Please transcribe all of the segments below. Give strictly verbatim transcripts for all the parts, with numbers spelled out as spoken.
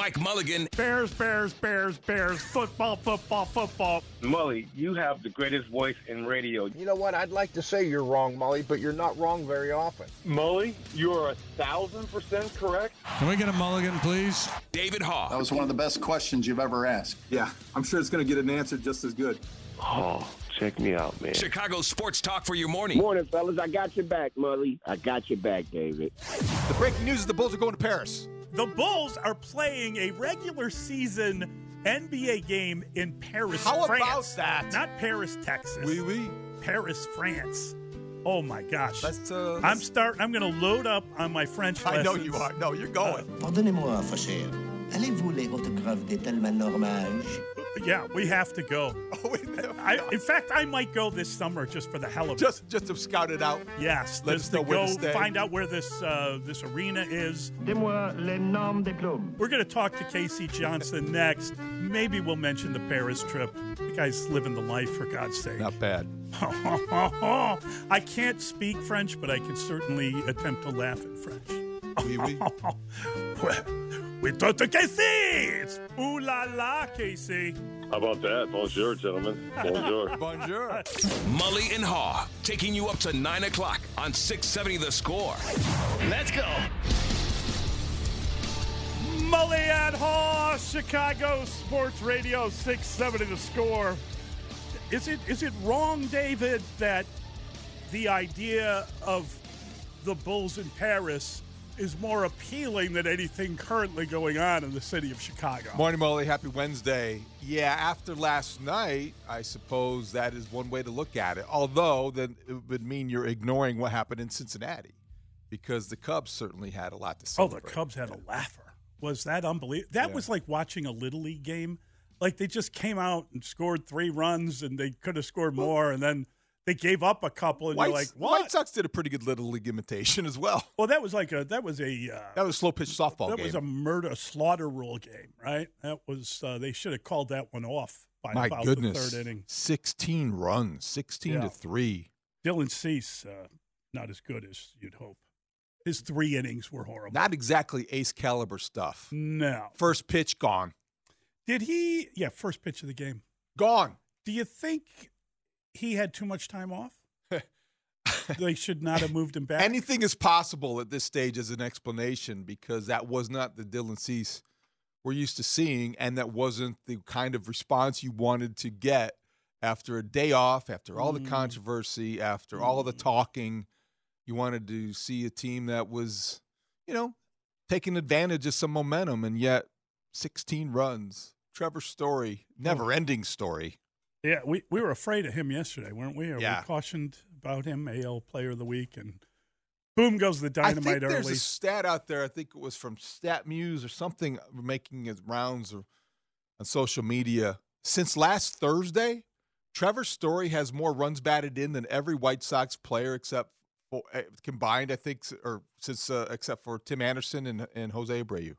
Mike Mulligan. Bears, Bears, Bears, Bears, football, football, football. Mully, you have the greatest voice in radio. You know what? I'd like to say you're wrong, Mully, but you're not wrong very often. Mully, you are a thousand percent correct. Can we get a Mulligan, please? David Haugh. That was one of the best questions you've ever asked. Yeah, I'm sure it's going to get an answer just as good. Oh, check me out, man. Chicago Sports Talk for your morning. Morning, fellas. I got your back, Mully. I got your back, David. The breaking news is the Bulls are going to Paris. The Bulls are playing a regular season N B A game in Paris, How France. about that? Not Paris, Texas. Oui, oui. Paris, France. Oh, my gosh. Let's, uh, let's... I'm starting. I'm going to load up on my French I lessons. know you are. No, you're going. Pardonnez-moi, Faucher. Allez-vous lire autographe des Talman Normage? Yeah, we have to go. Oh, wait, no, I, no. in fact, I might go this summer just for the hell of it. Just, just to scout it out. Yes, Let just us know to where go to stay. find out where this uh, this arena is. Dis-moi les noms des clubs. We're going to talk to Casey Johnson next. Maybe we'll mention the Paris trip. The guy's living the life, for God's sake. Not bad. I can't speak French, but I can certainly attempt to laugh in French. Oui, oui. We talk to Casey. It's ooh la la, Casey. How about that? Bonjour, gentlemen. Bonjour. Bonjour. Mully and Haugh taking you up to nine o'clock on six seventy The Score. Let's go. Mully and Haugh, Chicago Sports Radio, six seventy The Score. Is it is it wrong, David, that the idea of the Bulls in Paris is more appealing than anything currently going on in the city of Chicago? Morning, Molly. Happy Wednesday. Yeah, after last night, I suppose that is one way to look at it. Although, then it would mean you're ignoring what happened in Cincinnati, because the Cubs certainly had a lot to say. Oh, the Cubs had a laugher. Was that unbelievable? That Yeah. was like watching a Little League game. Like they just came out and scored three runs, and they could have scored more, and then they gave up a couple, and White, you're like, what? White Sox did a pretty good Little League imitation as well. Well, that was like a that was a uh, That was a slow pitch softball that game. was a murder a slaughter rule game, right? That was uh, they should have called that one off by My about goodness, the third inning. sixteen runs, sixteen Yeah. to three. Dylan Cease, uh, not as good as you'd hope. His three innings were horrible. Not exactly ace caliber stuff. No. First pitch gone, Did he? Yeah, first pitch of the game. gone. Do you think he had too much time off? They should not have moved him back. Anything is possible at this stage as an explanation, because that was not the Dylan Cease we're used to seeing, and that wasn't the kind of response you wanted to get after a day off, after all the Mm. controversy, after all the talking. You wanted to see a team that was, you know, taking advantage of some momentum, and yet sixteen runs. Trevor Story, never-ending story. Yeah, we, we were afraid of him yesterday, weren't we? Or Yeah. We cautioned about him, A L Player of the Week, and boom goes the I dynamite think there's early. a stat out there. I think it was from StatMuse or something, making its rounds or on social media. Since last Thursday, Trevor Story has more runs batted in than every White Sox player except for uh, combined. I think, or since uh, except for Tim Anderson and, and Jose Abreu.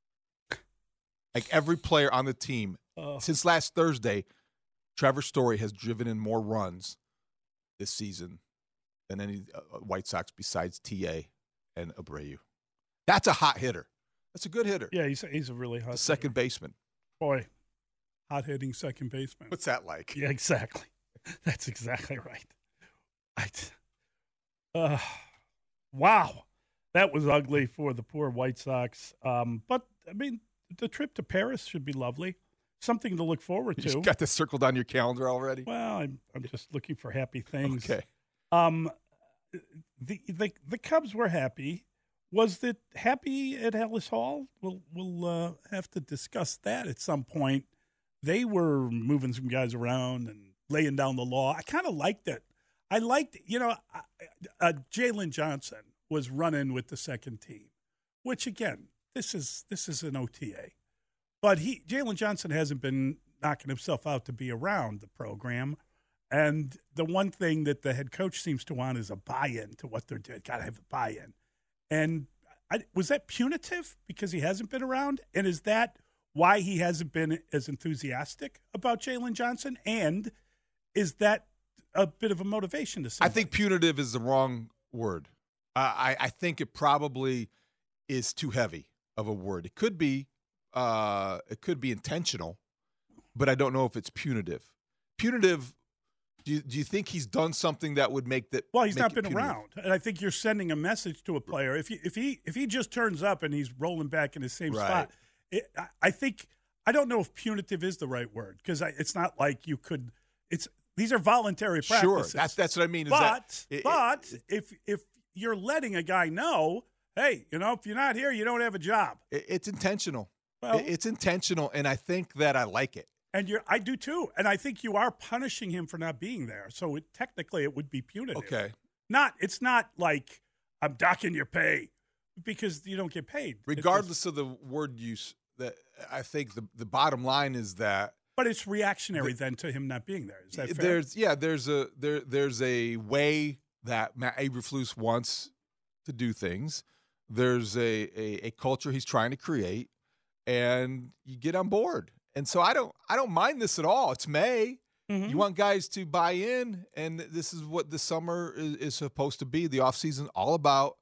Like every player on the team Uh, since last Thursday, Trevor Story has driven in more runs this season than any uh, White Sox besides T A and Abreu. That's a hot hitter. That's a good hitter. yeah, he's, he's a really hot The second baseman. boy. Hot-hitting second baseman. What's that like? Yeah, exactly. That's exactly right. I, uh, wow. That was ugly for the poor White Sox. Um, but, I mean, the trip to Paris should be lovely. Something to look forward to. You got this circled on your calendar already? Well, I'm, I'm just looking for happy things. Okay. Um, the, the the Cubs were happy. Was it happy at Ellis Hall? We'll, we'll uh, have to discuss that at some point. They were moving some guys around and laying down the law. I kind of liked it. I liked, you know, uh, uh, Jalen Johnson was running with the second team, which, again, this is this is an O T A. But he Jalen Johnson hasn't been knocking himself out to be around the program. And the one thing that the head coach seems to want is a buy-in to what they're doing. Got to have a buy-in. And I, was that punitive because he hasn't been around? And is that why he hasn't been as enthusiastic about Jalen Johnson? And is that a bit of a motivation to somebody? I think punitive is the wrong word. Uh, I, I think it probably is too heavy of a word. It could be uh, it could be intentional, but I don't know if it's punitive. Punitive. Do you, do you think he's done something that would make that? Well, he's make not it been punitive? around, and I think you're sending a message to a player. If he if he if he just turns up and he's rolling back in the same Right. spot, it, I, I think I don't know if punitive is the right word because it's not like you could. It's these are voluntary practices. Sure, that's that's what I mean. Is but that, it, but it, if if you're letting a guy know, hey, you know, if you're not here, you don't have a job. it, it's intentional. Well, It- it's intentional, and I think that I like it. And you're, I do too, and I think you are punishing him for not being there. So it, technically, it would be punitive. Okay. Not, it's not like I'm docking your pay because you don't get paid. Regardless of the word use, that I think the the bottom line is that But it's reactionary then to him not being there. Is that fair? there's yeah there's a there there's a way that Matt Eberflus wants to do things. There's a, a a culture he's trying to create, and you get on board. And so I don't I don't mind this at all. It's May. Mhm. You want guys to buy in, and this is what the summer is, is supposed to be, the offseason all about.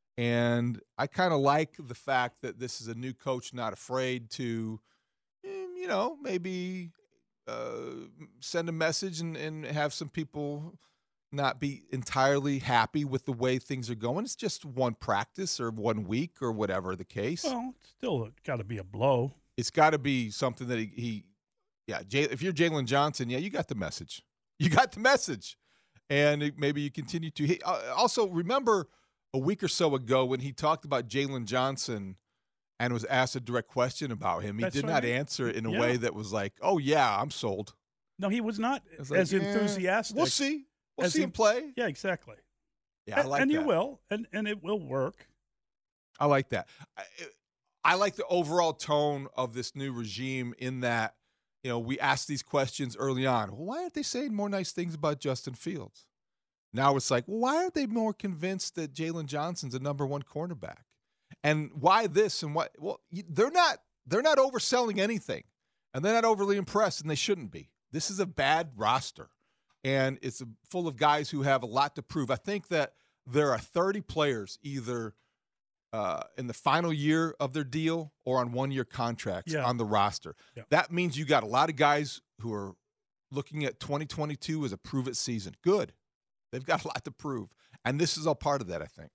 And I kind of like the fact that this is a new coach not afraid to, mm, you know, maybe uh, send a message and, and have some people not be entirely happy with the way things are going. It's just one practice or one week or whatever the case. Well, it's still got to be a blow. It's got to be something that he, he yeah, Jay, if you're Jalen Johnson, yeah, you got the message. You got the message. And it, maybe you continue to. He, uh, also, remember a week or so ago when he talked about Jalen Johnson and was asked a direct question about him, he That's did what not I mean. answer it in a Yeah. way that was like, oh, yeah, I'm sold. No, he was not It's like, as yeah, enthusiastic. We'll see. We'll as see he- him play. Yeah, exactly. Yeah, I and like and that. you will, and, and it will work. I like that. I, I like the overall tone of this new regime in that, you know, we asked these questions early on. Well, why aren't they saying more nice things about Justin Fields? Now it's like, well, why aren't they more convinced that Jalen Johnson's a number one cornerback? And why this and what? Well, you- they're not they're not overselling anything, and they're not overly impressed, and they shouldn't be. This is a bad roster, and it's a, full of guys who have a lot to prove. I think that there are thirty players either uh, in the final year of their deal or on one-year contracts Yeah. on the roster. Yeah. That means you got a lot of guys who are looking at twenty twenty-two as a prove-it season. Good. They've got a lot to prove, and this is all part of that, I think.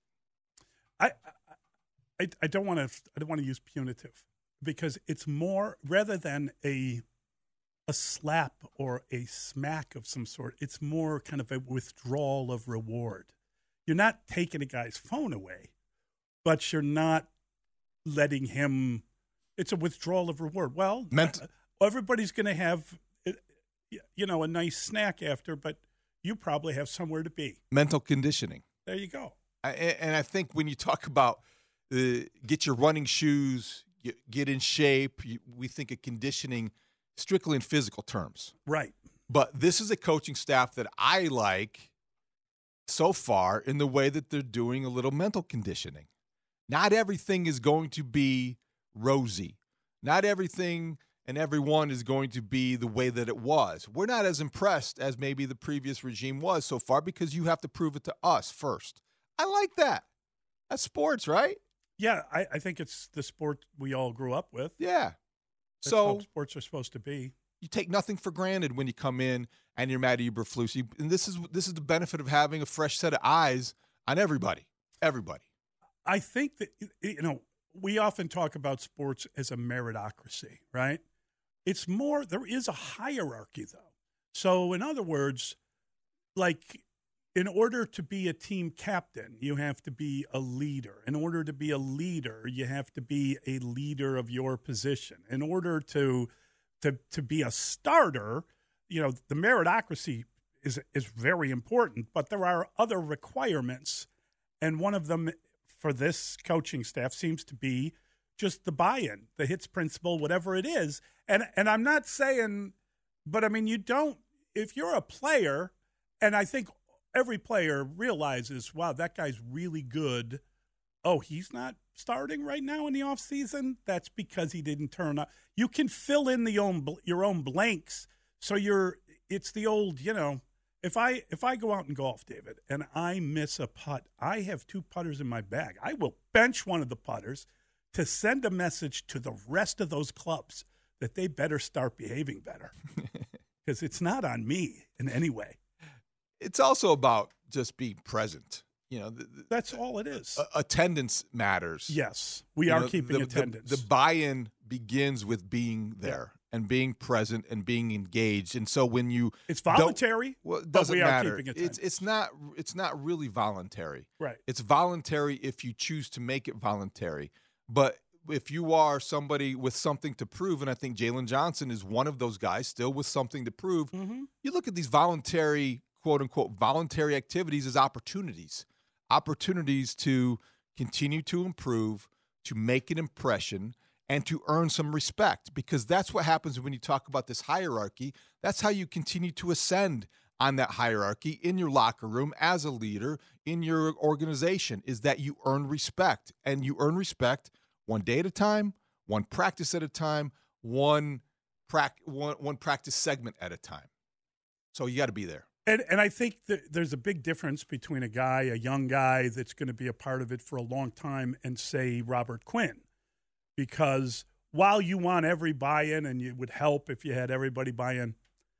I I, I don't want to I don't want to use punitive because it's more rather than a a slap or a smack of some sort. It's more kind of a withdrawal of reward. You're not taking a guy's phone away, but you're not letting him. It's a withdrawal of reward. Well, Ment- uh, everybody's going to have uh, you know a nice snack after, but you probably have somewhere to be. Mental conditioning. There you go. I, and I think when you talk about uh, get your running shoes, get, get in shape, you, we think of conditioning strictly in physical terms. Right. But this is a coaching staff that I like so far in the way that they're doing a little mental conditioning. Not everything is going to be rosy. Not everything and everyone is going to be the way that it was. We're not as impressed as maybe the previous regime was so far because you have to prove it to us first. I like that. That's sports, right? Yeah, I, I think it's the sport we all grew up with. Yeah. That's So how sports are supposed to be. you take nothing for granted when you come in and you're Matt Eberflus. You- And this is this is the benefit of having a fresh set of eyes on everybody. Everybody. I think that, you know, we often talk about sports as a meritocracy, right? It's more, there is a hierarchy, though. So, in other words, like, in order to be a team captain, you have to be a leader. In order to be a leader, you have to be a leader of your position. In order to to to be a starter, you know, the meritocracy is is very important, but there are other requirements, and one of them for this coaching staff seems to be just the buy-in, the hits principle, whatever it is. And and I'm not saying, but I mean, you don't, if you're a player, and I think every player realizes, wow, that guy's really good. Oh, he's not starting right now in the offseason? That's because he didn't turn up. You can fill in the own your own blanks. So you're, it's the old, you know, if I if I go out and golf, David, and I miss a putt, I have two putters in my bag. I will bench one of the putters, to send a message to the rest of those clubs that they better start behaving better, because it's not on me in any way. It's also about just being present. You know, the, the, that's all it is. Uh, attendance matters. Yes, we you are know, keeping the, attendance. The, the buy-in begins with being there yeah. and being present and being engaged. And so when you it's voluntary, well, it doesn't but we matter. are keeping attendance. It's it's not it's not really voluntary. Right. It's voluntary if you choose to make it voluntary. But if you are somebody with something to prove, and I think Jalen Johnson is one of those guys still with something to prove, mm-hmm. you look at these voluntary, quote unquote, voluntary activities as opportunities. Opportunities to continue to improve, to make an impression, and to earn some respect, because that's what happens when you talk about this hierarchy. That's how you continue to ascend on that hierarchy in your locker room as a leader in your organization, is that you earn respect, and you earn respect one day at a time, one practice at a time, one, pra- one, one practice segment at a time. So you got to be there. And, and I think that there's a big difference between a guy, a young guy that's going to be a part of it for a long time, and, say, Robert Quinn. Because while you want every buy-in, and it would help if you had everybody buy in,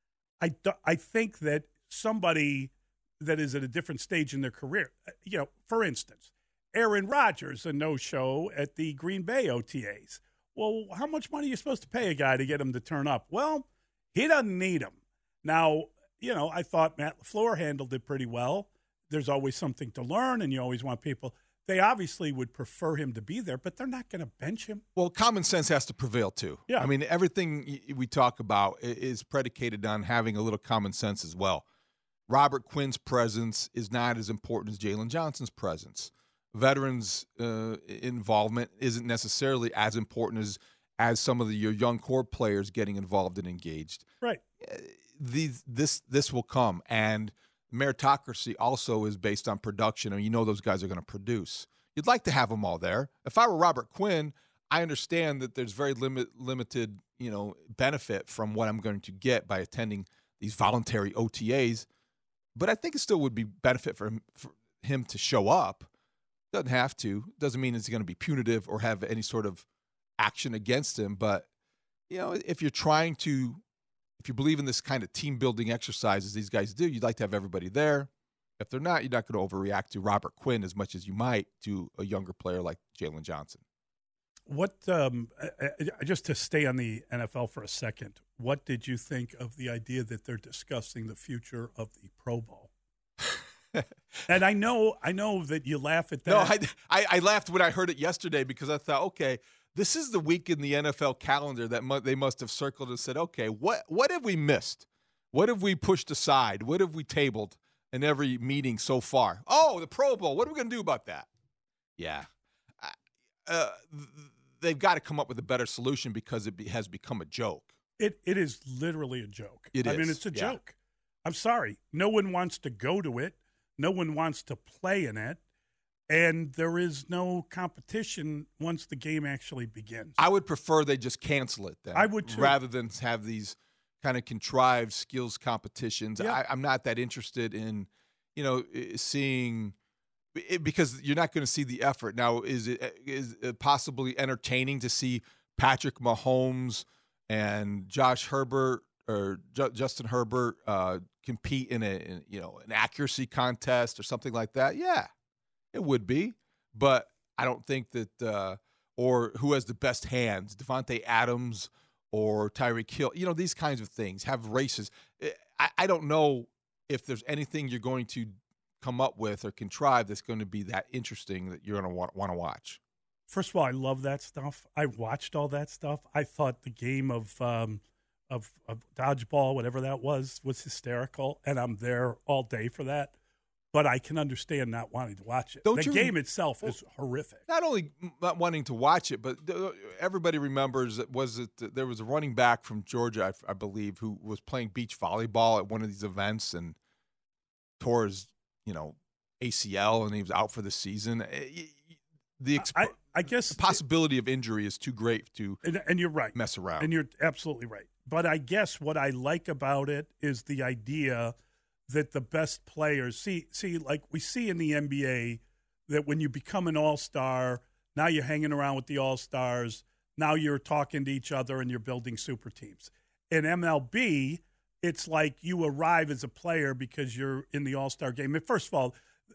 I, I think that somebody that is at a different stage in their career, you know, for instance, Aaron Rodgers, a no-show at the Green Bay O T As. Well, how much money are you supposed to pay a guy to get him to turn up? Well, he doesn't need him. Now, you know, I thought Matt LaFleur handled it pretty well. There's always something to learn, and you always want people. They obviously would prefer him to be there, but they're not going to bench him. Well, common sense has to prevail, too. Yeah. I mean, everything we talk about is predicated on having a little common sense as well. Robert Quinn's presence is not as important as Jalen Johnson's presence. Veterans' uh, involvement isn't necessarily as important as, as some of the, your young core players getting involved and engaged. Right. These, this this will come, and meritocracy also is based on production, and you know those guys are going to produce. You'd like to have them all there. If I were Robert Quinn, I understand that there's very limit, limited, you know, benefit from what I'm going to get by attending these voluntary O T As, but I think it still would be benefit for him, for him to show up. Doesn't have to. Doesn't mean it's going to be punitive or have any sort of action against him, but you know, if you're trying to If you believe in this kind of team-building exercises these guys do, you'd like to have everybody there. If they're not, you're not going to overreact to Robert Quinn as much as you might to a younger player like Jalen Johnson. What, um, just to stay on the N F L for a second, what did you think of the idea that they're discussing the future of the Pro Bowl? And I know, I know that you laugh at that. No, I, I, I laughed when I heard it yesterday because I thought, okay, this is the week in the N F L calendar that mu- they must have circled and said, okay, what what have we missed? What have we pushed aside? What have we tabled in every meeting so far? Oh, the Pro Bowl. What are we going to do about that? Yeah. Uh, they've got to come up with a better solution because it be, has become a joke. It It is literally a joke. It I is. mean, it's a yeah. joke. I'm sorry. No one wants to go to it. No one wants to play in it. And there is no competition once the game actually begins. I would prefer they just cancel it then. I would too. Rather than have these kind of contrived skills competitions. Yeah. I, I'm not that interested in, you know, seeing it, because you're not going to see the effort. Now, is it is it possibly entertaining to see Patrick Mahomes and Josh Herbert or J- Justin Herbert uh, compete in a in, you know an accuracy contest or something like that? Yeah. It would be, but I don't think that uh, – or who has the best hands, Devontae Adams or Tyreek Hill, you know, these kinds of things, have races. I, I don't know if there's anything you're going to come up with or contrive that's going to be that interesting that you're going to want, want to watch. First of all, I love that stuff. I watched all that stuff. I thought the game of um, of, of dodgeball, whatever that was, was hysterical, and I'm there all day for that. But I can understand not wanting to watch it. Don't the you, game itself is horrific. Not only not wanting to watch it, but everybody remembers that was it there was a running back from Georgia, I, I believe, who was playing beach volleyball at one of these events and tore his, you know, A C L, and he was out for the season. The, exp- I, I guess the possibility of injury is too great to and, and you're right. mess around. And you're absolutely right. But I guess what I like about it is the idea that the best players see see like we see in the N B A that when you become an all-star, Now you're hanging around with the All-Stars. Now you're talking to each other and you're building super teams. In M L B, it's like you arrive as a player because you're in the All-Star game. And first of all,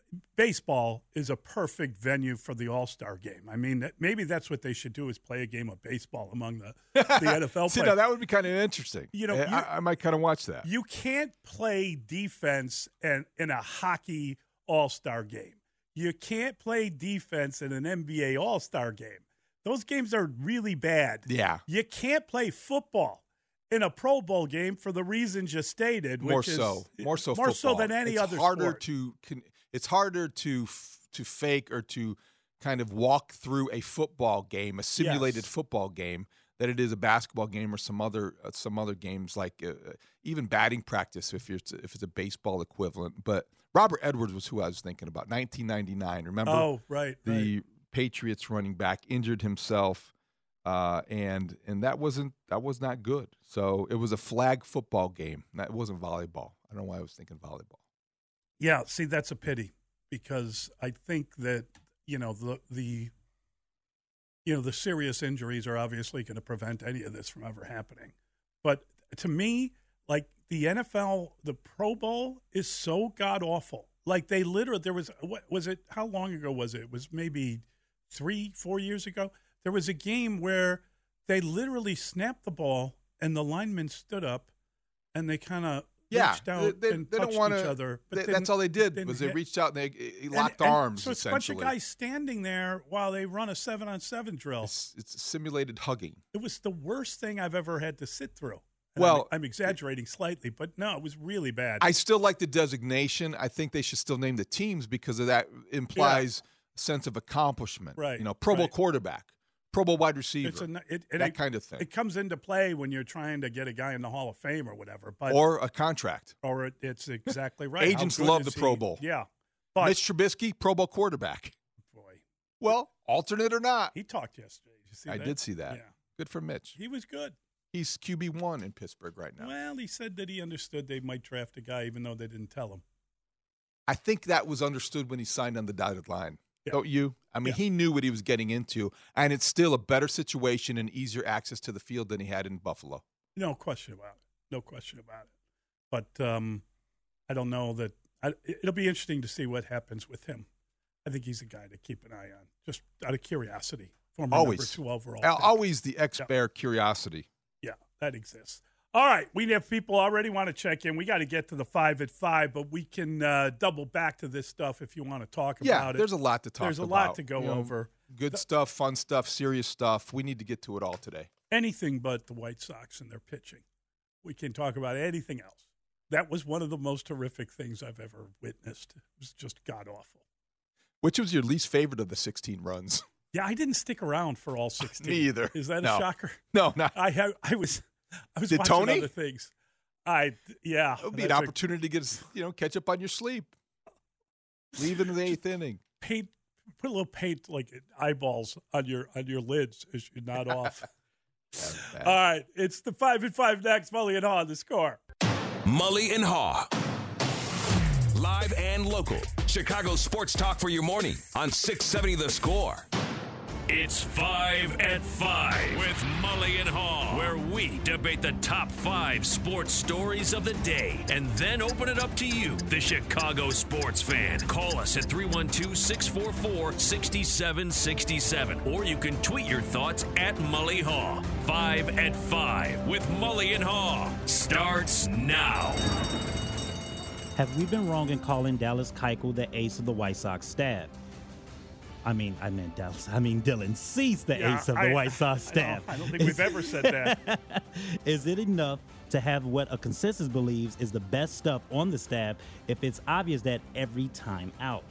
baseball is a perfect venue for the All-Star game. I mean, maybe that's what they should do is play a game of baseball among the, the N F L See, players. now that would be kind of interesting. You know, I, I might kind of watch that. You can't play defense and in a hockey All-Star game. You can't play defense in an N B A All-Star game. Those games are really bad. Yeah. You can't play football in a Pro Bowl game for the reasons you stated. More which so. is, More so More football. so than any it's other harder sport. To, it's harder to to fake or to kind of walk through a football game, a simulated Yes. football game, than it is a basketball game or some other uh, some other games like uh, even batting practice if you're if it's a baseball equivalent. But Robert Edwards was who I was thinking about. nineteen ninety-nine. Remember? Oh, right. The right. Patriots running back injured himself, uh, and and that wasn't that was not good. So it was a flag football game. That wasn't volleyball. I don't know why I was thinking volleyball. Yeah, see, that's a pity because I think that, you know, the the you know, the serious injuries are obviously going to prevent any of this from ever happening. But to me, like the N F L, the Pro Bowl is so god awful. Like they literally, there was, what was it, how long ago was it? It was maybe three, four years ago. There was a game where they literally snapped the ball and the linemen stood up and they kind of Yeah, reached out they, and they touched don't wanna, each other. They, didn't- that's all they did didn't was they hit. reached out and they they locked And- and arms. So it's a essentially, bunch of guys standing there while they run a seven on seven drill. It's, it's simulated hugging. It was the worst thing I've ever had to sit through. And Well, I'm, I'm exaggerating slightly, but no, it was really bad. I still like the designation. I think they should still name the teams because of that implies a sense of accomplishment. Right, You know, Pro Bowl right. quarterback, Pro Bowl wide receiver, it's a, it, it, that it, kind of thing, It comes into play when you're trying to get a guy in the Hall of Fame or whatever. But or a contract. or it, it's exactly right. Agents How good love is the Pro he? Bowl. Yeah, but Mitch Trubisky, Pro Bowl quarterback. boy, Well, alternate or not, he talked yesterday. Did you see I that? did see that. Yeah, Good for Mitch. he was good. He's Q B one in Pittsburgh right now. Well, he said that he understood they might draft a guy even though they didn't tell him. I think that was understood when he signed on the dotted line. Yeah. Don't you? I mean, Yeah. he knew what he was getting into, and it's still a better situation and easier access to the field than he had in Buffalo. No question about it. No question about it. But um, I don't know that I, it'll be interesting to see what happens with him. I think he's a guy to keep an eye on, just out of curiosity. Former Always. number two overall. Al- pick. Always the ex-Bear curiosity. Yeah, that exists. All right, we have people already want to check in. We got to get to the five at five, but we can uh, double back to this stuff if you want to talk Yeah, about it. there's a lot to talk about. There's a lot to go You know, over. Good The- stuff, fun stuff, serious stuff. We need to get to it all today. Anything but the White Sox and their pitching. We can talk about anything else. That was one of the most horrific things I've ever witnessed. It was just god awful. Which was your least favorite of the sixteen runs? Yeah, I didn't stick around for all sixteen. Me either. Is that No. a shocker? No, not. I ha- I was I was Did watching Tony? other things. I yeah. It would be an that's a- opportunity to get, you know, catch up on your sleep. Leave in the eighth inning. paint put a little paint like eyeballs on your on your lids as you nod off. Bad. All right, it's the five and five next. Mully and Haw on the score. Mully and Haw. Live and local. Chicago sports talk for your morning on six seventy The Score. It's Five at Five with Mully and Haw, where we debate the top five sports stories of the day and then open it up to you, the Chicago sports fan. Call us at three one two, six four four, six seven six seven, or you can tweet your thoughts at Mully Haw. Five at Five with Mully and Haw starts now. Have we been wrong in calling Dallas Keuchel the ace of the White Sox staff? I mean, I meant Dallas. I mean, Dylan Cease, the Yeah, ace of the I- White Sox I staff. don't- I don't think we've ever said that. Is it enough to have what a consensus believes is the best stuff on the staff if it's obvious that every time out?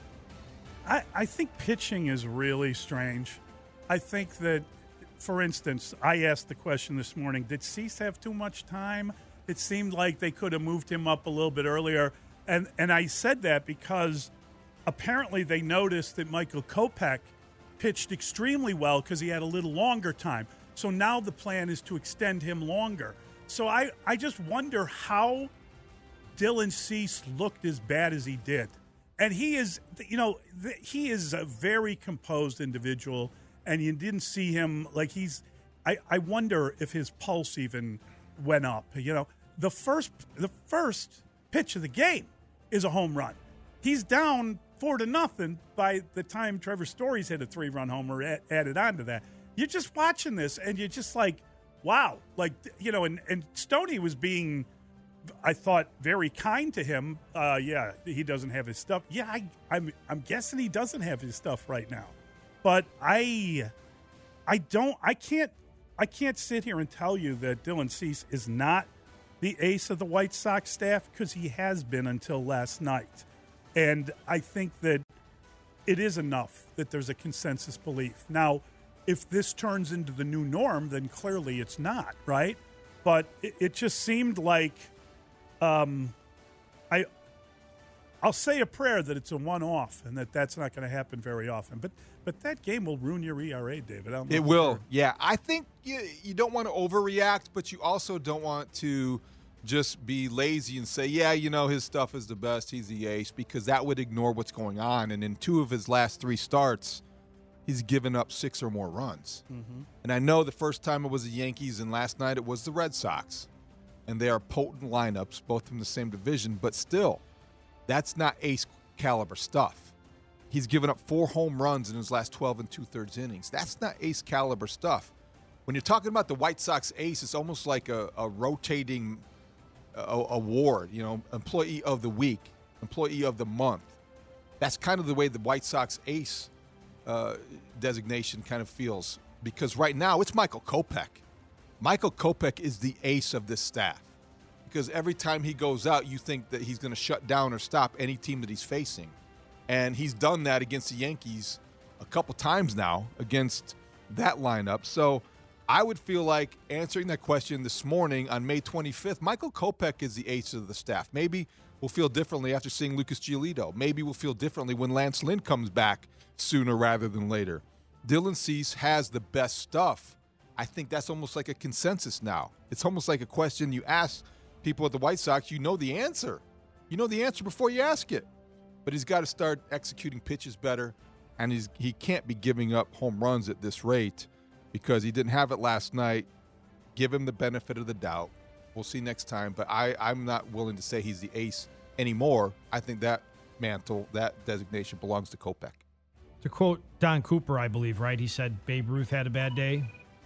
I, I think pitching is really strange. I think that, for instance, I asked the question this morning, did Cease have too much time? It seemed like they could have moved him up a little bit earlier. And, and I said that because apparently they noticed that Michael Kopech pitched extremely well because he had a little longer time. So now the plan is to extend him longer. So I, I just wonder how Dylan Cease looked as bad as he did. And he is, you know, he is a very composed individual, and you didn't see him like he's. I, I wonder if his pulse even went up. You know, the first the first pitch of the game is a home run. He's down four to nothing by the time Trevor Story's hit a three-run homer a- added on to that. You're just watching this, and you're just like, wow. Like, you know, and, and Stoney was being, I thought, very kind to him. Uh, yeah, he doesn't have his stuff. Yeah, I, I'm I'm guessing he doesn't have his stuff right now. But I I don't, I can't, I can't sit here and tell you that Dylan Cease is not the ace of the White Sox staff, because he has been until last night. And I think that it is enough that there's a consensus belief. Now, if this turns into the new norm, then clearly it's not, right? But it, it just seemed like um, I, I'll say a prayer that it's a one-off and that that's not going to happen very often. But but that game will ruin your E R A, David. I don't know it will, yeah. I think you, you don't want to overreact, but you also don't want to just be lazy and say, yeah, you know, his stuff is the best, he's the ace, because that would ignore what's going on. And in two of his last three starts, he's given up six or more runs. Mm-hmm. And I know the first time it was the Yankees, and last night it was the Red Sox. And they are potent lineups, both from the same division, but still, that's not ace caliber stuff. He's given up four home runs in his last twelve and two-thirds innings. That's not ace caliber stuff. When you're talking about the White Sox ace, it's almost like a, a rotating uh, award, you know, employee of the week, employee of the month. That's kind of the way the White Sox ace uh, designation kind of feels, because right now it's Michael Kopech. Michael Kopech is the ace of this staff, because every time he goes out, you think that he's going to shut down or stop any team that he's facing. And he's done that against the Yankees a couple times now against that lineup. So I would feel like answering that question this morning on May twenty-fifth, Michael Kopech is the ace of the staff. Maybe we'll feel differently after seeing Lucas Giolito. Maybe we'll feel differently when Lance Lynn comes back sooner rather than later. Dylan Cease has the best stuff. I think that's almost like a consensus now. It's almost like a question you ask people at the White Sox, you know the answer. You know the answer before you ask it. But he's got to start executing pitches better, and he's, he can't be giving up home runs at this rate because he didn't have it last night. Give him the benefit of the doubt. We'll see next time, but I, I'm not willing to say he's the ace anymore. I think that mantle, that designation belongs to Kopech. To quote Don Cooper, I believe, right? He said Babe Ruth had a bad day.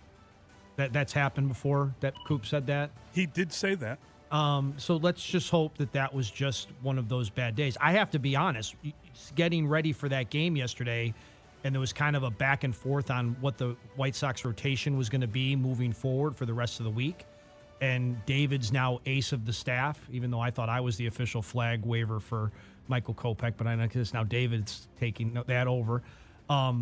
That That's happened before, that Coop said that? He did say that. Um, so let's just hope that that was just one of those bad days. I have to be honest, getting ready for that game yesterday, and there was kind of a back and forth on what the White Sox rotation was going to be moving forward for the rest of the week. And David's now ace of the staff, even though I thought I was the official flag waver for Michael Kopech, but I know because now David's taking that over. Um,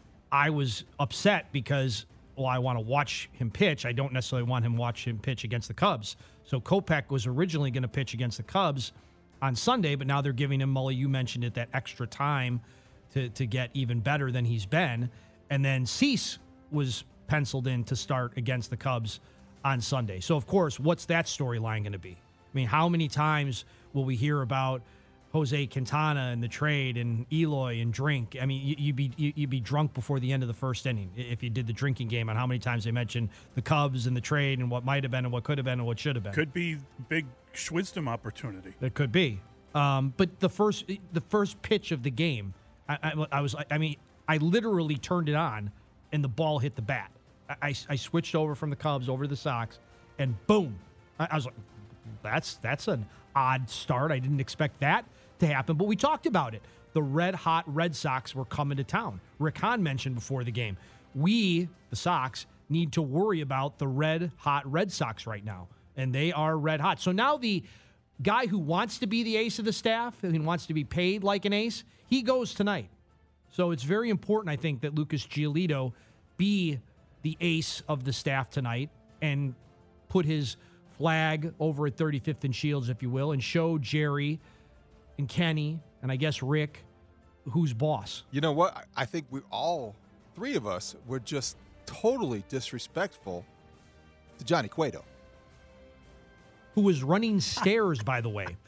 I was upset because, well, I want to watch him pitch. I don't necessarily want him watch him pitch against the Cubs. So Kopech was originally going to pitch against the Cubs on Sunday, but now they're giving him, Mully, you mentioned it, that extra time to, to get even better than he's been. And then Cease was penciled in to start against the Cubs on Sunday. So, of course, what's that storyline going to be? I mean, how many times will we hear about Jose Quintana and the trade and Eloy and drink? I mean, you, you'd be you, you'd be drunk before the end of the first inning if you did the drinking game on how many times they mentioned the Cubs and the trade and what might have been and what could have been and what should have been. Could be big Schwisdom opportunity. It could be. Um, but the first the first pitch of the game, I, I, I was I mean, I literally turned it on and the ball hit the bat. I, I, I switched over from the Cubs over to the Sox, and boom. I, I was like, that's that's an odd start. I didn't expect that to happen, but we talked about it. The red-hot Red Sox were coming to town. Rick Hahn mentioned before the game, we, the Sox, need to worry about the red-hot Red Sox right now, and they are red-hot. So now the guy who wants to be the ace of the staff and wants to be paid like an ace, he goes tonight. So it's very important, I think, that Lucas Giolito be the ace of the staff tonight and put his flag over at thirty-fifth and Shields, if you will, and show Jerry and Kenny, and I guess Rick, who's boss. You know what? I think we all, three of us, were just totally disrespectful to Johnny Cueto. Who was running stairs, by the way.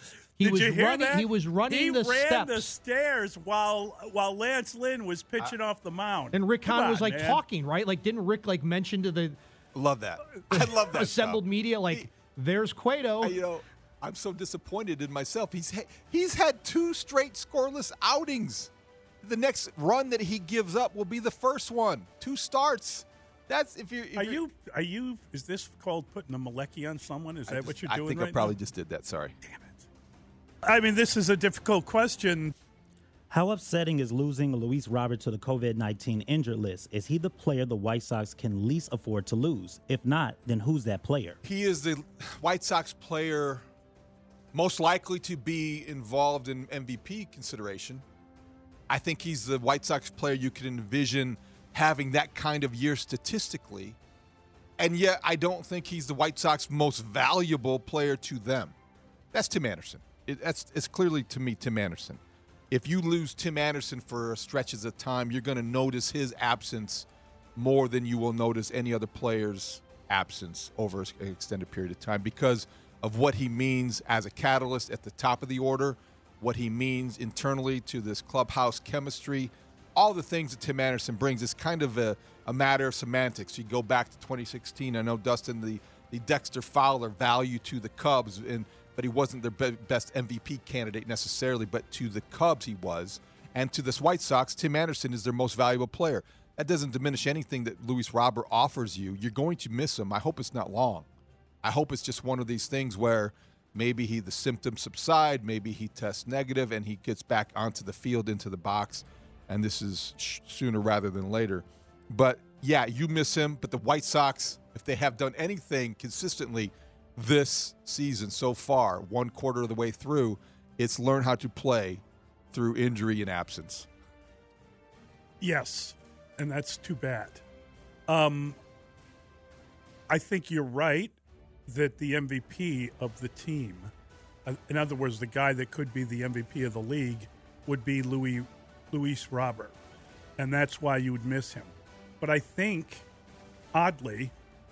He Did was you hear running. that? He was running he the ran steps. the stairs while while Lance Lynn was pitching I, off the mound. And Rick Hahn was like man. talking, right? Like, didn't Rick like mention to the love that? I love that assembled stuff. media like, he, "There's Cueto." I, you know, I'm so disappointed in myself. He's ha- he's had two straight scoreless outings. The next run that he gives up will be the first one. Two starts. That's if you. Are you? Are you? Is this called putting a Malecki on someone? Is that just, what you're doing? I think right I probably now? just did that. Sorry. Damn it. I mean, this is a difficult question. How upsetting is losing Luis Robert to the COVID nineteen injured list? Is he the player the White Sox can least afford to lose? If not, then who's that player? He is the White Sox player most likely to be involved in M V P consideration. I think he's the White Sox player you can envision having that kind of year statistically. And yet I don't think he's the White Sox most valuable player to them. That's Tim Anderson. It, that's it's clearly, to me, Tim Anderson. If you lose Tim Anderson for stretches of time, you're going to notice his absence more than you will notice any other player's absence over an extended period of time because of what he means as a catalyst at the top of the order, what he means internally to this clubhouse chemistry, all the things that Tim Anderson brings. It's kind of a, a matter of semantics. You go back to twenty sixteen. I know, Dustin, the, the Dexter Fowler value to the Cubs, and but he wasn't their be- best M V P candidate necessarily, but to the Cubs he was. And to this White Sox, Tim Anderson is their most valuable player. That doesn't diminish anything that Luis Robert offers you. You're going to miss him. I hope it's not long. I hope it's just one of these things where maybe he the symptoms subside, maybe he tests negative, and he gets back onto the field, into the box, and this is sh- sooner rather than later. But, yeah, you miss him, but the White Sox, if they have done anything consistently this season so far, one quarter of the way through, it's learn how to play through injury and absence. Yes, and that's too bad. Um, I think you're right that the M V P of the team, in other words, the guy that could be the M V P of the league, would be Louis, Luis Robert, and that's why you would miss him. But I think, oddly,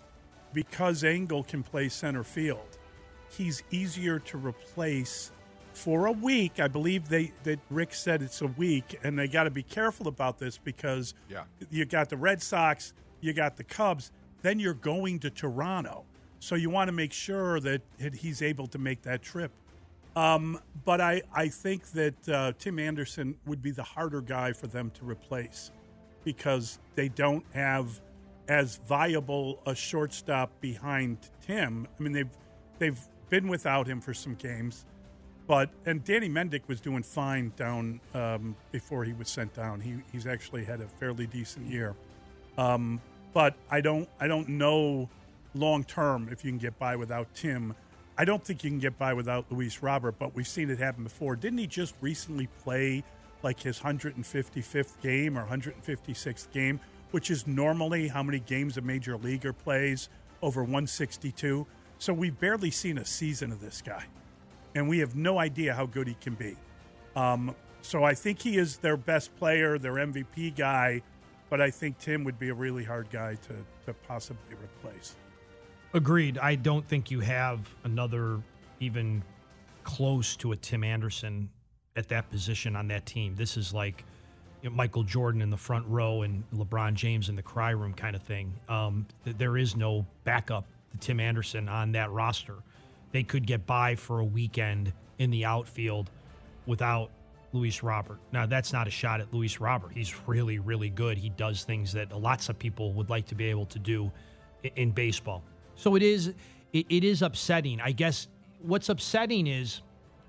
because Engel can play center field, he's easier to replace for a week. I believe they that Rick said it's a week, and they got to be careful about this because yeah. you got the Red Sox, you got the Cubs, then you're going to Toronto. So you want to make sure that he's able to make that trip. Um, but I, I think that uh, Tim Anderson would be the harder guy for them to replace because they don't have as viable a shortstop behind Tim. I mean, they've they've been without him for some games, but and Danny Mendick was doing fine down um, before he was sent down. He he's actually had a fairly decent year, um, but I don't I don't know long term if you can get by without Tim. I don't think you can get by without Luis Robert, but we've seen it happen before. Didn't he just recently play like his one hundred fifty-fifth game or one hundred fifty-sixth game? Which is normally how many games a major leaguer plays, over one sixty-two. So we've barely seen a season of this guy, and we have no idea how good he can be. Um, so I think he is their best player, their M V P guy, but I think Tim would be a really hard guy to, to possibly replace. Agreed. I don't think you have another even close to a Tim Anderson at that position on that team. This is like, you know, Michael Jordan in the front row and LeBron James in the cry room kind of thing. Um, th- there is no backup to Tim Anderson on that roster. They could get by for a weekend in the outfield without Luis Robert. Now, that's not a shot at Luis Robert. He's really, really good. He does things that lots of people would like to be able to do in, in baseball. So it is, it, it is upsetting. I guess what's upsetting is,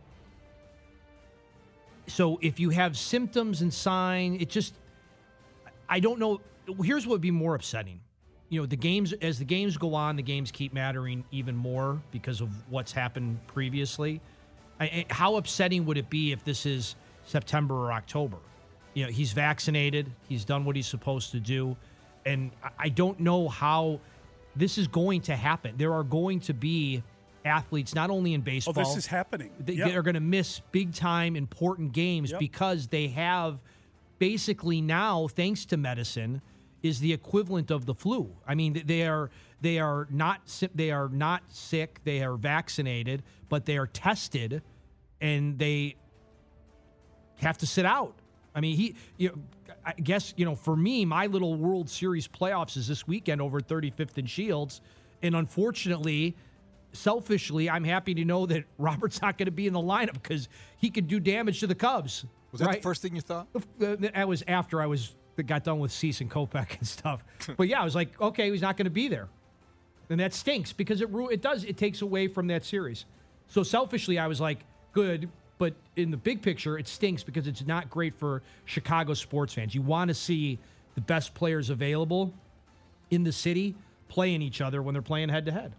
so if you have symptoms and sign, it just, I don't know. Here's what would be more upsetting. You know, the games, as the games go on, the games keep mattering even more because of what's happened previously. I, how upsetting would it be if this is September or October? You know, he's vaccinated. He's done what he's supposed to do. And I don't know how this is going to happen. There are going to be athletes, not only in baseball. Oh, this is happening. They, yep. they are going to miss big-time important games yep. because they have basically now, thanks to medicine, is the equivalent of the flu. I mean, they are they are not they are not sick. They are vaccinated, but they are tested, and they have to sit out. I mean, he, you know, I guess, you know, for me, my little World Series playoffs is this weekend over at thirty-fifth and Shields. And unfortunately, selfishly, I'm happy to know that Robert's not going to be in the lineup because he could do damage to the Cubs. Was that right? the first thing you thought? That was after I was got done with Cease and Kopech and stuff. But yeah, I was like, okay, he's not going to be there. And that stinks because it it does, it takes away from that series. So selfishly, I was like, good. But in the big picture, it stinks because it's not great for Chicago sports fans. You want to see the best players available in the city playing each other when they're playing head-to-head.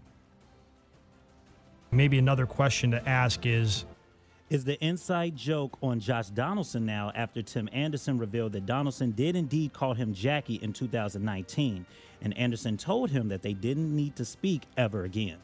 Maybe another question to ask is, Is the inside joke on Josh Donaldson now after Tim Anderson revealed that Donaldson did indeed call him Jackie in two thousand nineteen, and Anderson told him that they didn't need to speak ever again?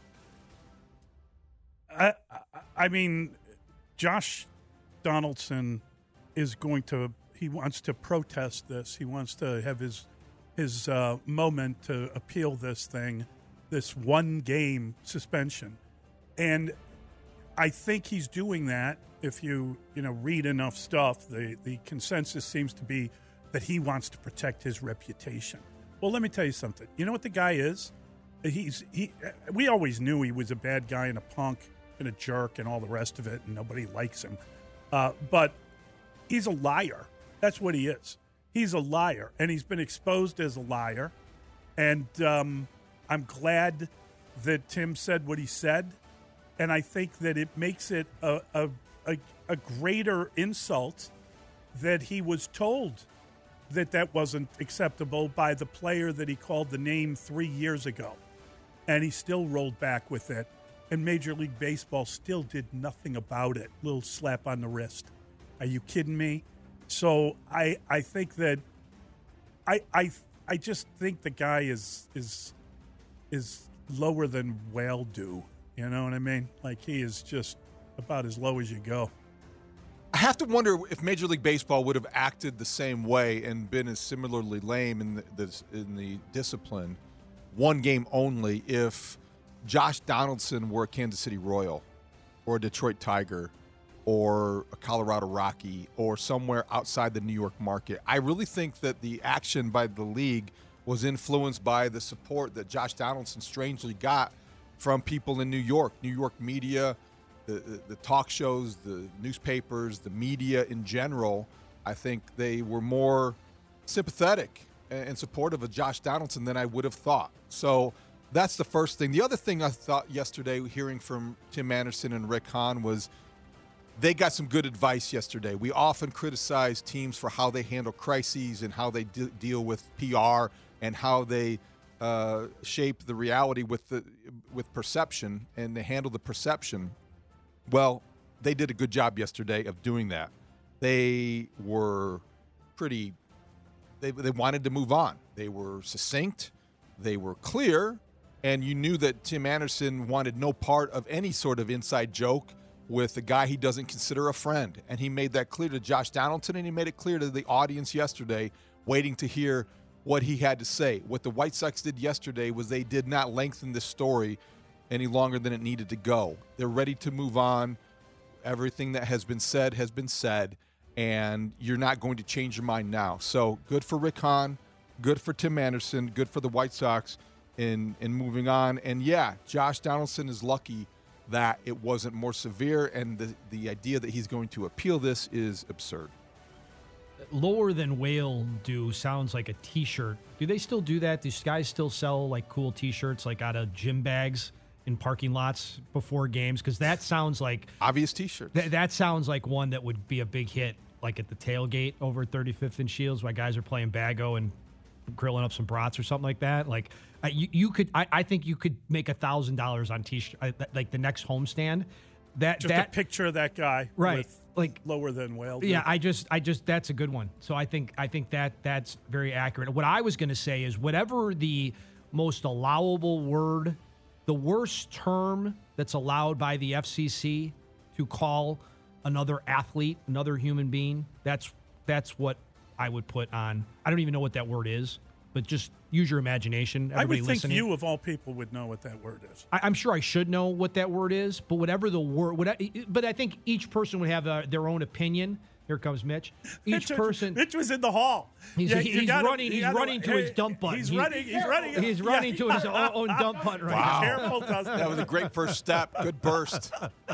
I, I mean... Josh Donaldson is going to, he wants to protest this. He wants to have his his uh, moment to appeal this thing, this one game suspension. And I think he's doing that. If you, you know, read enough stuff, the, the consensus seems to be that he wants to protect his reputation. Well, let me tell you something. You know what the guy is? He's he. We always knew he was a bad guy and a punk and a jerk and all the rest of it, and nobody likes him. Uh, but he's a liar. That's what he is. He's a liar, and he's been exposed as a liar. And um, I'm glad that Tim said what he said, and I think that it makes it a, a, a, a greater insult that he was told that that wasn't acceptable by the player that he called the name three years ago, and he still rolled back with it. And Major League Baseball still did nothing about it. Little slap on the wrist. Are you kidding me? So I I think that I I I just think the guy is is is lower than whale do. You know what I mean? Like he is just about as low as you go. I have to wonder if Major League Baseball would have acted the same way and been as similarly lame in the, the in the discipline, one game only, if Josh Donaldson were a Kansas City Royal or a Detroit Tiger or a Colorado Rocky or somewhere outside the New York market. I really think that the action by the league was influenced by the support that Josh Donaldson strangely got from people in New York, New York media, the, the, the talk shows, the newspapers, the media in general. I think they were more sympathetic and supportive of Josh Donaldson than I would have thought. So that's the first thing. The other thing I thought yesterday, hearing from Tim Anderson and Rick Hahn, was they got some good advice yesterday. We often criticize teams for how they handle crises and how they de- deal with P R and how they uh, shape the reality with the with perception, and they handle the perception. Well, they did a good job yesterday of doing that. They were pretty they, – they wanted to move on. They were succinct. They were clear. And you knew that Tim Anderson wanted no part of any sort of inside joke with a guy he doesn't consider a friend. And he made that clear to Josh Donaldson, and he made it clear to the audience yesterday, waiting to hear what he had to say. What the White Sox did yesterday was they did not lengthen the story any longer than it needed to go. They're ready to move on. Everything that has been said has been said, and you're not going to change your mind now. So good for Rick Hahn, good for Tim Anderson, good for the White Sox in in moving on. And yeah, Josh Donaldson is lucky that it wasn't more severe, and the, the idea that he's going to appeal this is absurd. Lower than whale do sounds like a T-shirt. Do they still do that? Do guys still sell like cool T-shirts like out of gym bags in parking lots before games? Because that sounds like obvious T-shirts. Th- that sounds like one that would be a big hit, like at the tailgate over at thirty-fifth and Shields, while guys are playing Bago and grilling up some brats or something like that. Like uh, you, you could, I, I think you could make a thousand dollars on T-shirt, uh, like the next homestand. That just that a picture of that guy, right? With like lower than whale. Yeah, I just, I just, that's a good one. So I think, I think that that's very accurate. What I was going to say is, whatever the most allowable word, the worst term that's allowed by the F C C to call another athlete, another human being, that's that's what I would put on. I don't even know what that word is, but just use your imagination. I Everybody would think listening. you, of all people, would know what that word is. I, I'm sure I should know what that word is, but whatever the word, what I, but I think each person would have uh, their own opinion. Here comes Mitch. Each Mitch, person. Mitch was in the hall. He's, Yeah, he's gotta, running. He's gotta, running to hey, his dump button. He's He- running. He's running. He's running yeah, to his own, own dump button right Wow. now. Careful, Dustin. That was a great first step. Good burst.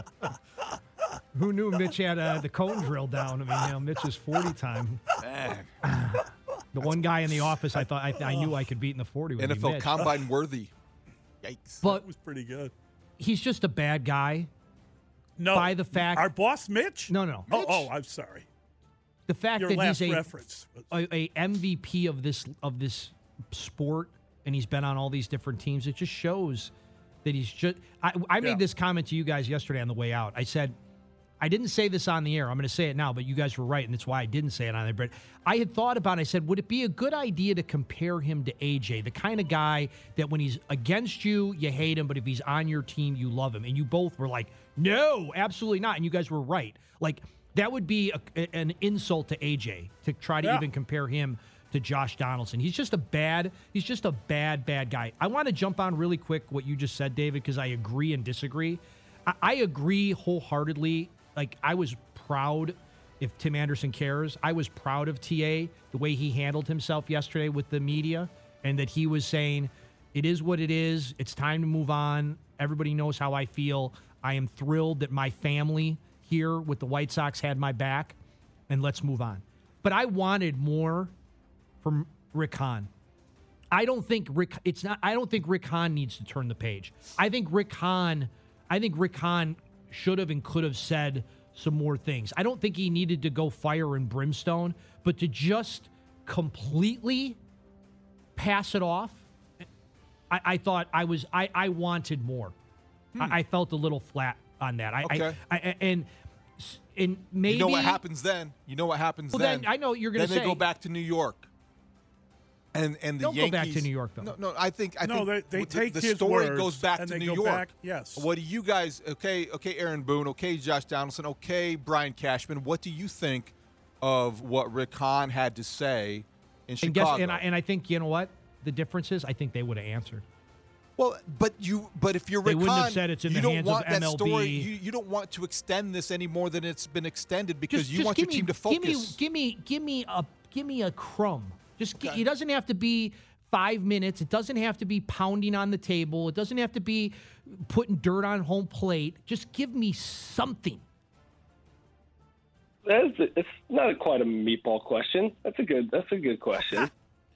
Who knew Mitch had uh, the cone drill down? I mean, you know, Mitch's forty time. Man. The one guy in the office, I thought I, I knew I could beat in the forty. Would N F be L Mitch. Combine worthy. Yikes. But That was pretty good. he's just a bad guy. No, by the fact our boss Mitch. No, no. Oh, oh, I'm sorry. The fact Your that last he's a, reference was- a, a M V P of this of this sport, and he's been on all these different teams, it just shows that he's just. I, I made Yeah. this comment to you guys yesterday on the way out. I said, I didn't say this on the air. I'm going to say it now, but you guys were right, and that's why I didn't say it on there. But I had thought about it. I said, would it be a good idea to compare him to A J, the kind of guy that when he's against you, you hate him, but if he's on your team, you love him? And you both were like, no, absolutely not. And you guys were right. Like, that would be a, an insult to A J to try to Yeah. even compare him to Josh Donaldson. He's just a bad, he's just a bad, bad guy. I want to jump on really quick what you just said, David, because I agree and disagree. I, I agree wholeheartedly. Like, I was proud, if Tim Anderson cares, I was proud of T A, the way he handled himself yesterday with the media, and that he was saying, it is what it is. It's time to move on. Everybody knows how I feel. I am thrilled that my family here with the White Sox had my back, and let's move on. But I wanted more from Rick Hahn. I don't think Rick it's not I don't think Rick Hahn needs to turn the page. I think Rick Hahn I think Rick Hahn should have and could have said some more things. I don't think he needed to go fire and brimstone, but to just completely pass it off, I, I thought I was I, I wanted more. Hmm. I, I felt a little flat on that. I, Okay. I, I and and maybe You know what happens then? You know what happens Well, then? then I know what you're gonna Then they say. go back to New York. And and the Don't go Yankees back to New York, though. No, no, I think I No, think they- they the, take the his story words goes back and to they New go York. back- yes. What do you guys? Okay, okay, Aaron Boone. Okay, Josh Donaldson. Okay, Brian Cashman. What do you think of what Rick Hahn had to say in And Chicago? guess and I, and I think you know what the difference is. I think they would have answered. Well, but you, but if you're They Rick wouldn't have Hahn, said it's in you the don't hands of want that M L B. story. You, you don't want to extend this any more than it's been extended because Just, you just want give your me, team to focus. Give me, give me, give me a, give me a crumb. Just gi- Okay. it doesn't have to be five minutes. It doesn't have to be pounding on the table. It doesn't have to be putting dirt on home plate. Just give me something. That's a, it's not quite a meatball question. That's a good. That's a good question.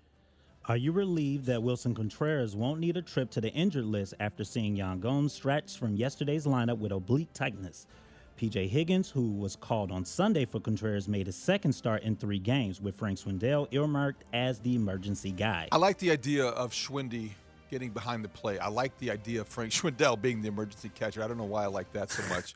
Are you relieved that Wilson Contreras won't need a trip to the injured list after seeing Yan Gomes stretch from yesterday's lineup with oblique tightness? P J Higgins, who was called on Sunday for Contreras, made his second start in three games, with Frank Swindell earmarked as the emergency guy. I like the idea of Schwindy getting behind the plate. I like the idea of Frank Schwindell being the emergency catcher. I don't know why I like that so much.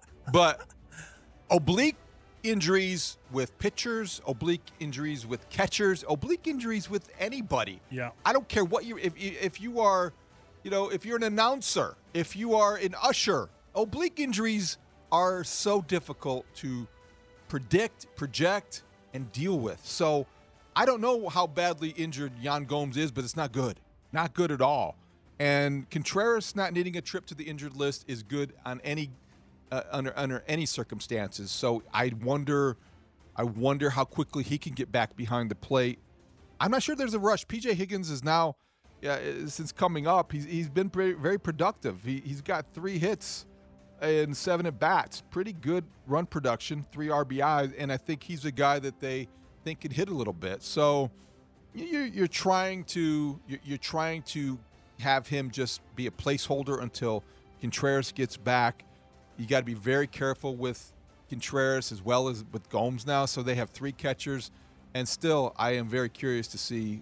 But oblique injuries with pitchers, oblique injuries with catchers, oblique injuries with anybody. Yeah. I don't care what you if if you are, you know, if you're an announcer, if you are an usher, oblique injuries are so difficult to predict, project, and deal with. So I don't know how badly injured Yan Gomes is, but it's not good. Not good at all. And Contreras not needing a trip to the injured list is good on any uh, under under any circumstances. So I wonder I wonder how quickly he can get back behind the plate. I'm not sure there's a rush. P J Higgins is now yeah, since coming up, he's he's been very, very productive. He he's got three hits and seven at bats. Pretty good run production, three R B Is, and I think he's a guy that they think can hit a little bit. So you're, you're trying to you're, you're trying to have him just be a placeholder until Contreras gets back. You got to be very careful with Contreras as well as with Gomes now. So they have three catchers, and still, I am very curious to see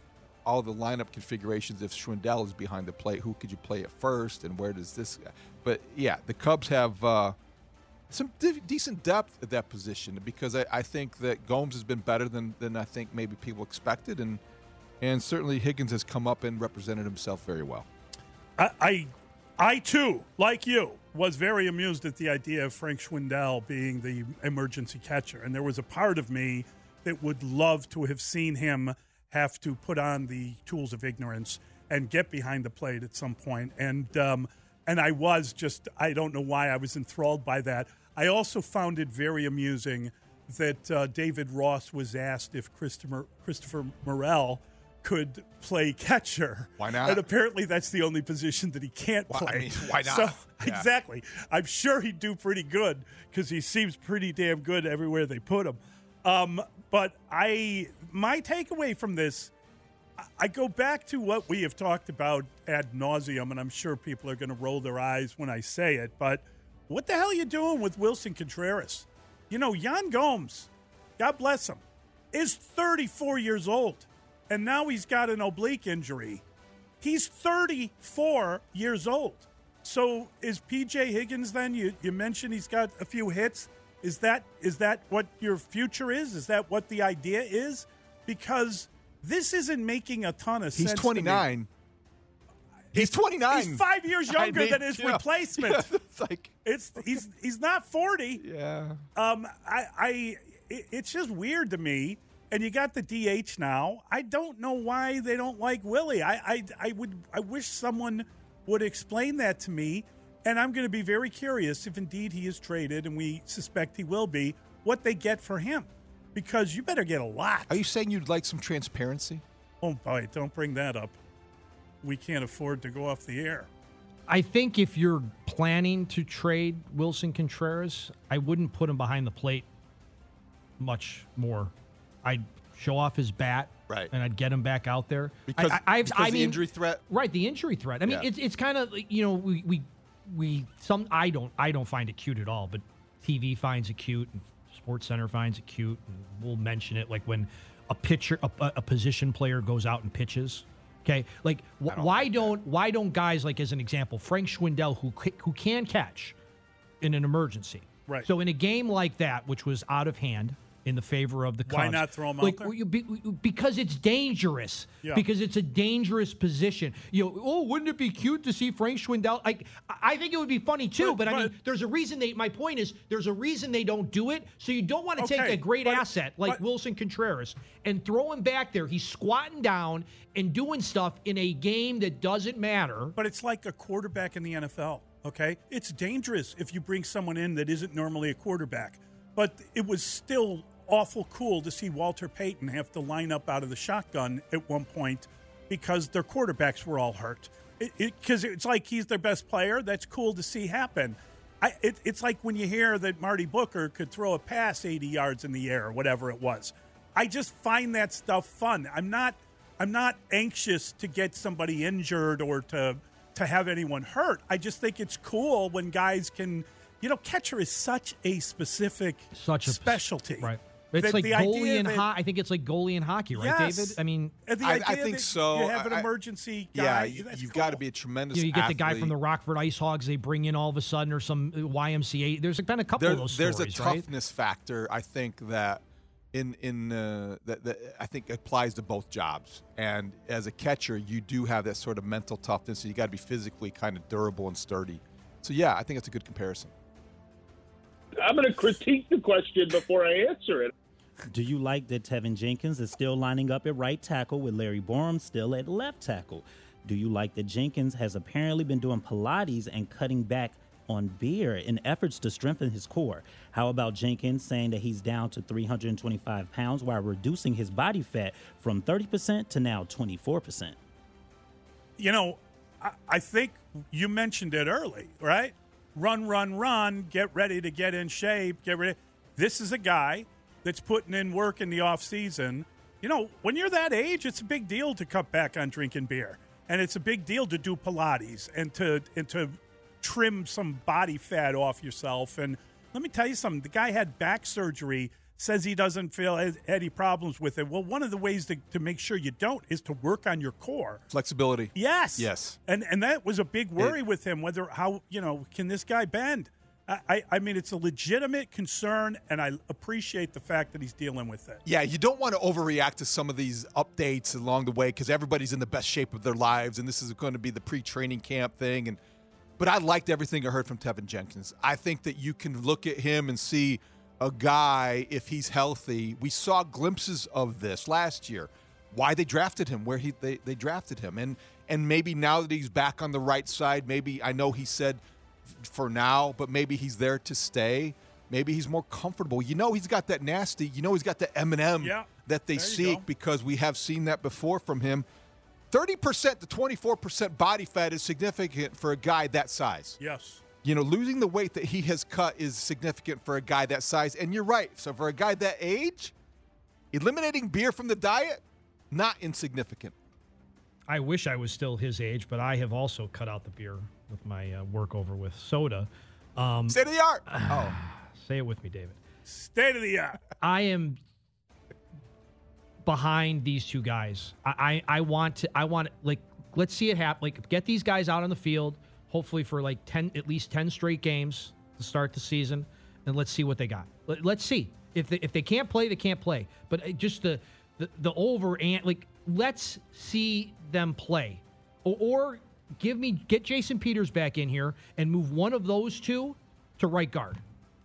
all the lineup configurations. If Schwindell is behind the plate, who could you play at first, and where does this? But yeah, the Cubs have uh, some de- decent depth at that position because I, I think that Gomes has been better than than I think maybe people expected, and and certainly Higgins has come up and represented himself very well. I, I, I too, like you, was very amused at the idea of Frank Schwindell being the emergency catcher, and there was a part of me that would love to have seen him have to put on the tools of ignorance and get behind the plate at some point. And um, and I was just, I don't know why I was enthralled by that. I also found it very amusing that uh, David Ross was asked if Christopher, Christopher Morel could play catcher. Why not? And apparently that's the only position that he can't Why- play. I mean, why not? So, Yeah. Exactly. I'm sure he'd do pretty good because he seems pretty damn good everywhere they put him. Um, but I, my takeaway from this, I- I go back to what we have talked about ad nauseum, and I'm sure people are going to roll their eyes when I say it, but what the hell are you doing with Wilson Contreras? You know, Yan Gomes, God bless him, is thirty-four years old, and now he's got an oblique injury. He's thirty-four years old. So is P J Higgins then? You you mentioned he's got a few hits. Is that is that what your future is? Is that what the idea is? Because this isn't making a ton of He's sense. twenty-nine. To me. He's twenty-nine. He's five years younger I mean, than his yeah. replacement. Yeah, it's like it's he's he's not forty. Yeah. Um. I. I. It, it's just weird to me. And you got the D H now. I don't know why they don't like Willie. I. I. I would. I wish someone would explain that to me. And I'm going to be very curious if indeed he is traded, and we suspect he will be, what they get for him. Because you better get a lot. Are you saying you'd like some transparency? Oh, boy, don't bring that up. We can't afford to go off the air. I think if you're planning to trade Wilson Contreras, I wouldn't put him behind the plate much more. I'd show off his bat, right, and I'd get him back out there because, I, I, because I the mean, injury threat. Right, the injury threat. I mean, Yeah. it's it's kind of like, you know, we we we some I don't I don't find it cute at all, but T V finds it cute, and Sports Center finds it cute, and we'll mention it like when a pitcher, a, a position player goes out and pitches. Okay, like wh- don't why don't why don't guys, like as an example, Frank Schwindel, who c- who can catch in an emergency. Right. So in a game like that, which was out of hand in the favor of the Cubs, Why not throw him out like, there? you- be- because it's dangerous. Yeah. Because it's a dangerous position. You know, oh, wouldn't it be cute to see Frank Schwindel? Like, I think it would be funny too. But, But- I mean, but- there's a reason they. My point is, there's a reason they don't do it. So you don't want to take Okay, a great but- asset like but- Wilson Contreras and throw him back there. He's squatting down and doing stuff in a game that doesn't matter. But it's like a quarterback in the N F L, okay? It's dangerous if you bring someone in that isn't normally a quarterback. But it was still awful cool to see Walter Payton have to line up out of the shotgun at one point because their quarterbacks were all hurt. Because it, it, it's like he's their best player. That's cool to see happen. I, it, it's like when you hear that Marty Booker could throw a pass eighty yards in the air, or whatever it was. I just find that stuff fun. I'm not I'm not anxious to get somebody injured or to to have anyone hurt. I just think it's cool when guys can, you know, catcher is such a specific Such a specialty. Right. It's That like the goalie idea in that- ho- I think it's like goalie in hockey, right, Yes. David? I mean, And the I- idea I think that so. You have an I- emergency guy. Yeah, you, that's you've cool. got to be a tremendous. you, know, you get the guy athlete. from the Rockford Ice Hogs they bring in all of a sudden, or some Y M C A. There's been a couple There- of those there's stories, a right? toughness factor, I think, that in in uh, that, that I think applies to both jobs. And as a catcher, you do have that sort of mental toughness. So you got to be physically kind of durable and sturdy. So yeah, I think it's a good comparison. I'm going to critique the question before I answer it. Do you like that Tevin Jenkins is still lining up at right tackle with Larry Borum still at left tackle? Do you like that Jenkins has apparently been doing Pilates and cutting back on beer in efforts to strengthen his core? How about Jenkins saying that he's down to three hundred twenty-five pounds while reducing his body fat from thirty percent to now twenty-four percent? You know, I, I think you mentioned it early, right? Run, run, run, get ready to get in shape, get ready. This is a guy that's putting in work in the offseason. You know, when you're that age, it's a big deal to cut back on drinking beer. And it's a big deal to do Pilates and to and to trim some body fat off yourself. And let me tell you something. The guy had back surgery, says he doesn't feel any problems with it. Well, one of the ways to, to make sure you don't is to work on your core. Flexibility. Yes. Yes. And and that was a big worry with him, whether how, you know, can this guy bend? I, I, I mean, it's a legitimate concern, and I appreciate the fact that he's dealing with it. Yeah, you don't want to overreact to some of these updates along the way because everybody's in the best shape of their lives, and this is going to be the pre-training camp thing. And but I liked everything I heard from Tevin Jenkins. I think that you can look at him and see a guy, if he's healthy. We saw glimpses of this last year. why they drafted him where he they, they drafted him. And and maybe now that he's back on the right side, maybe I know he said for now, but maybe he's there to stay. Maybe he's more comfortable. You know he's got that nasty, you know he's got the M and M yeah, that they seek go. because we have seen that before from him. thirty percent to twenty-four percent body fat is significant for a guy that size. Yes. You know, losing the weight that he has cut is significant for a guy that size. And you're right. So for a guy that age, eliminating beer from the diet, not insignificant. I wish I was still his age, but I have also cut out the beer with my uh, work over with soda. Um, State of the art. Oh. Say it with me, David. State of the art. I am behind these two guys. I, I, I want to, I want, like, let's see it happen. Like, get these guys out on the field, hopefully for like ten, at least ten straight games to start the season, and let's see what they got. Let, let's see. If they, if they can't play, they can't play. But just the, the, the over, and like, let's see them play. Or, or give me, get Jason Peters back in here and move one of those two to right guard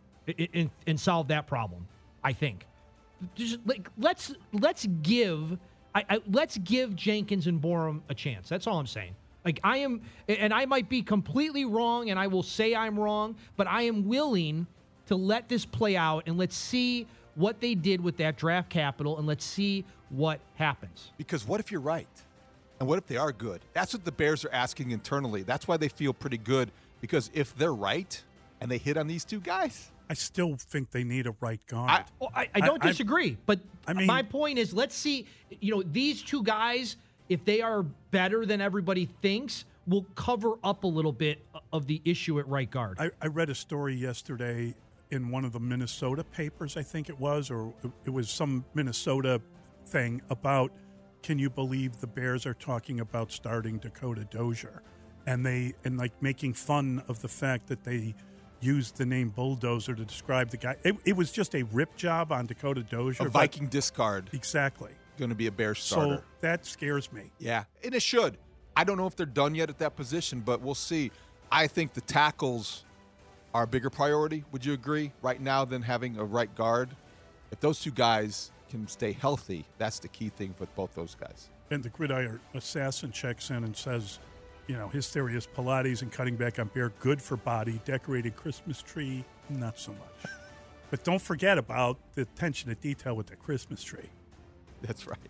and, and solve that problem, I think. Just like let's let's give I, I let's give Jenkins and Borum a chance. That's all I'm saying. Like I am, and I might be completely wrong, and I will say I'm wrong, but I am willing to let this play out and let's see what they did with that draft capital, and let's see what happens. Because what if you're right, and what if they are good? That's what the Bears are asking internally. That's why they feel pretty good. Because if they're right and they hit on these two guys. I still think they need a right guard. I, oh, I, I don't I, disagree, but I mean, my point is, let's see. You know, these two guys, if they are better than everybody thinks, will cover up a little bit of the issue at right guard. I, I read a story yesterday in one of the Minnesota papers, I think it was, or it was some Minnesota thing about, can you believe the Bears are talking about starting Dakota Dozier, and they and like making fun of the fact that they used the name Bulldozer to describe the guy. It, it was just a rip job on Dakota Dozier. A Viking discard. Exactly. Going to be a Bears starter. So that scares me. Yeah, and it should. I don't know if they're done yet at that position, but we'll see. I think the tackles are a bigger priority. Would you agree? Right now than having a right guard. If those two guys can stay healthy, that's the key thing with both those guys. And the Gridiron Assassin checks in and says, you know, his theory is Pilates and cutting back on beer, good for body. Decorated Christmas tree, not so much. But don't forget about the attention to detail with the Christmas tree. That's right.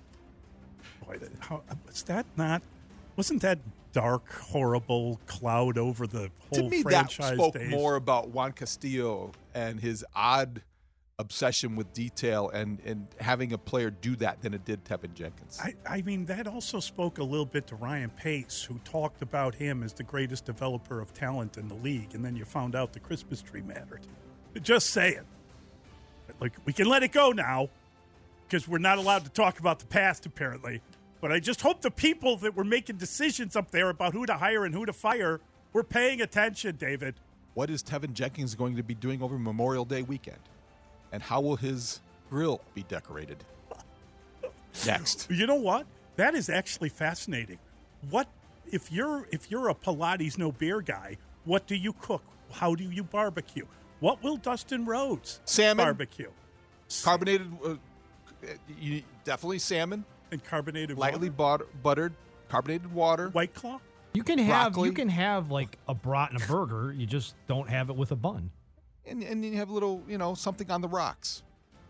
Boy, that, how, was that not, wasn't that dark, horrible cloud over the whole to me, franchise that spoke days? more about Juan Castillo and his odd obsession with detail and, and having a player do that than it did Tevin Jenkins. I, I mean, that also spoke a little bit to Ryan Pace, who talked about him as the greatest developer of talent in the league, and then you found out the Christmas tree mattered. Just saying. Like, we can let it go now because we're not allowed to talk about the past, apparently. But I just hope the people that were making decisions up there about who to hire and who to fire were paying attention, David. What is Tevin Jenkins going to be doing over Memorial Day weekend? And how will his grill be decorated? Next. You know what? That is actually fascinating. What if you're if you're a Pilates no beer guy, what do you cook? How do you barbecue? What will Dustin Rhodes salmon barbecue? Carbonated uh, you, definitely salmon and carbonated lightly water? But, buttered carbonated water. White Claw? You can have broccoli. you can have like a brat and a burger, you just don't have it with a bun. And, and you have a little, you know, something on the rocks.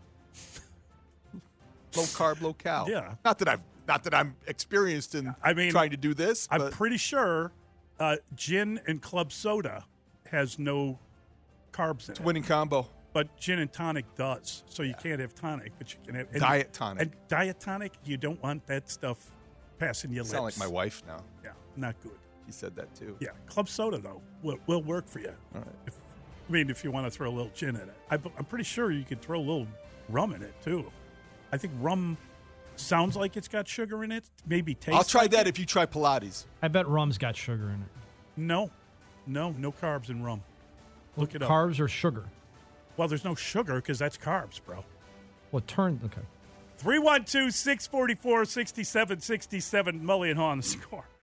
Low carb, low cal. Yeah. Not that I've, not that I'm experienced in I mean, trying to do this. I'm but. pretty sure uh, gin and club soda has no carbs in It's it. a winning combo. But gin and tonic does. So you yeah. can't have tonic, but you can have and, diet tonic. And diet tonic, you don't want that stuff passing your lips. Sound like my wife now. Yeah, not good. She said that too. Yeah, club soda though will, will work for you. All right. If, I mean, if you want to throw a little gin in it. I, I'm pretty sure you could throw a little rum in it, too. I think rum sounds like it's got sugar in it. Maybe tastes I'll try like that it. if you try Pilates. I bet rum's got sugar in it. No. No, no carbs in rum. Look it up. Carbs or sugar? Well, there's no sugar because that's carbs, bro. Well, turn, okay. three one two, six four four, six seven six seven, Mully and Haw on the score.